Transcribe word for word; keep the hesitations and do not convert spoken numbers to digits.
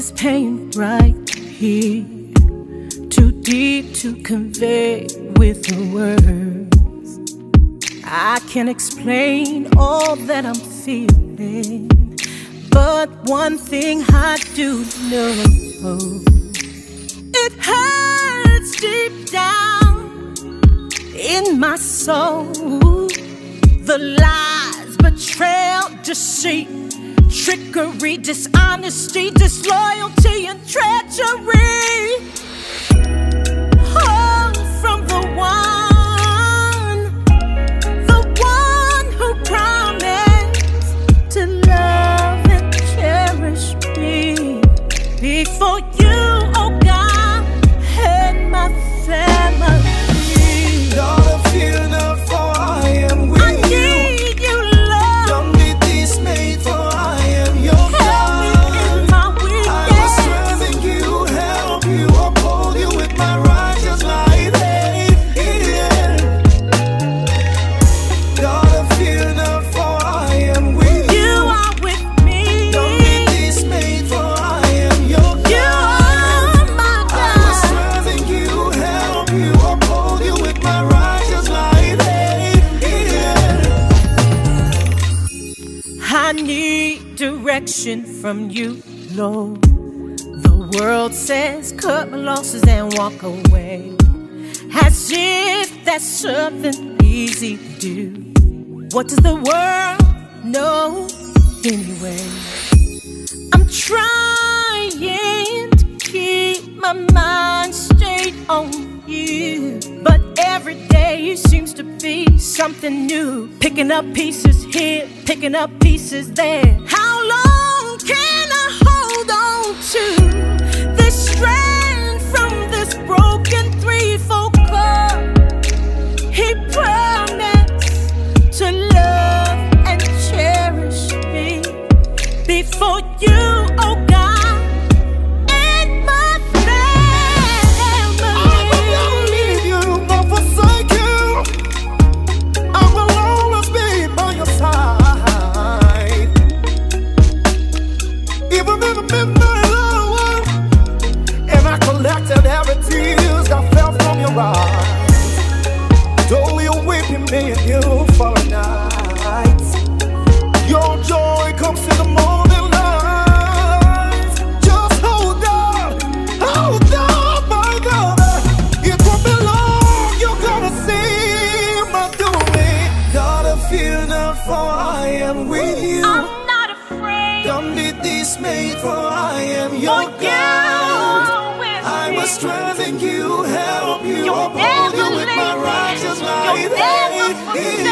this pain right here, too deep to convey with the words. I can't explain all that I'm feeling, but one thing I do know, it hurts deep down in my soul. The lies, betrayal, deceit, trickery, dishonesty, disloyalty, and treachery, all from the one, the one who promised to love and cherish me. Before you, oh God, and my family. God, I feel enough, for I am with I you. need you, love. Don't be dismayed, for I am your Help me in God. my I will weakness. strengthen you, help you, uphold you with my righteous light. Hey, yeah. God, I feel enough, for I am with you. You are with me. Don't be dismayed, for I am your You God. are my I will God. strengthen you, help you, uphold you with my righteous light. Hey, yeah. I need direction from you, Lord. The world says cut my losses and walk away, as if that's something easy to do. What does the world know anyway? I'm trying to keep my mind straight on you, but every day seems to be something new. Picking up pieces here, picking up pieces there. How long can I hold on to this strand from this broken three-fold cord? He promised to love and cherish me. Before you, oh God, and my family. I will never leave you nor forsake you. I will always be by your side. Even in the midnight hour, and I collected every tears that fell from your eyes. Though you're weeping me and you for a night, your joy comes in the morning light. Just hold on, hold on, my God. It won't be long, you're gonna see my doing. God, I feel enough, for I am with you. I'm not afraid. Don't be dismayed, for I am your For you God. with I me. will strengthen you, help you, You'll uphold you never with my leave me. righteous You'll light. never Hey, forsake